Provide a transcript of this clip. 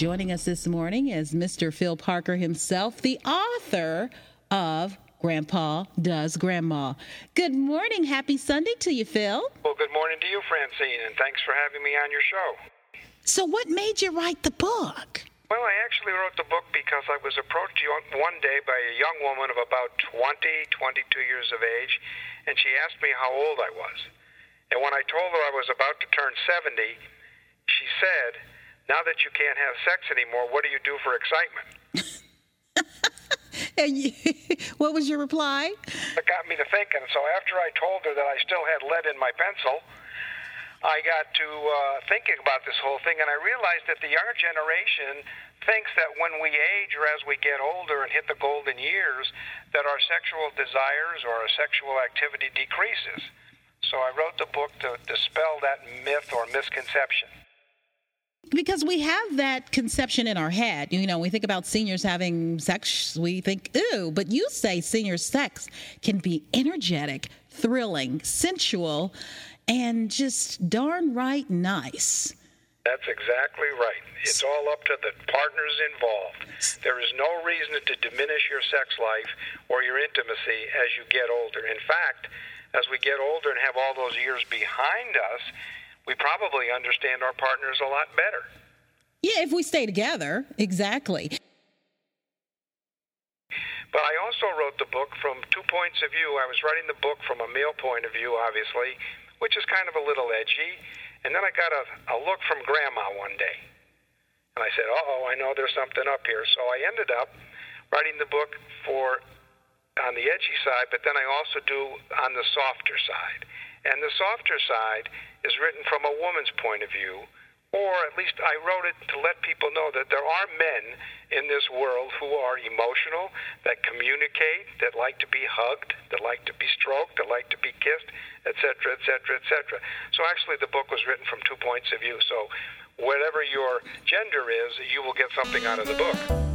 Joining us this morning is Mr. Phil Parker himself, the author of Grandpa Does Grandma. Good morning. Happy Sunday to you, Phil. Well, good morning to you, Francine, and thanks for having me on your show. So what made you write the book? Well, I actually wrote the book because I was approached one day by a young woman of about 22 years of age, and she asked me how old I was. And when I told her I was about to turn 70, she said, "Now that you can't have sex anymore, what do you do for excitement?" What was your reply? It got me to thinking. So after I told her that I still had lead in my pencil, I got to thinking about this whole thing, and I realized that the younger generation thinks that when we age or as we get older and hit the golden years, that our sexual desires or our sexual activity decreases. So I wrote the book to dispel that myth or misconception. Because we have that conception in our head. You know, we think about seniors having sex, we think, ooh, but you say senior sex can be energetic, thrilling, sensual, and just darn right nice. That's exactly right. It's all up to the partners involved. There is no reason to diminish your sex life or your intimacy as you get older. In fact, as we get older and have all those years behind us, we probably understand our partners a lot better. Yeah, if we stay together, exactly. But I also wrote the book from 2 points of view. I was writing the book from a male point of view, obviously, which is kind of a little edgy. And then I got a look from Grandma one day. And I said, I know there's something up here. So I ended up writing the book on the edgy side, but then I also do on the softer side. And the softer side is written from a woman's point of view, or at least I wrote it to let people know that there are men in this world who are emotional, that communicate, that like to be hugged, that like to be stroked, that like to be kissed, etc., etc., etc. So actually the book was written from 2 points of view. So whatever your gender is, you will get something out of the book.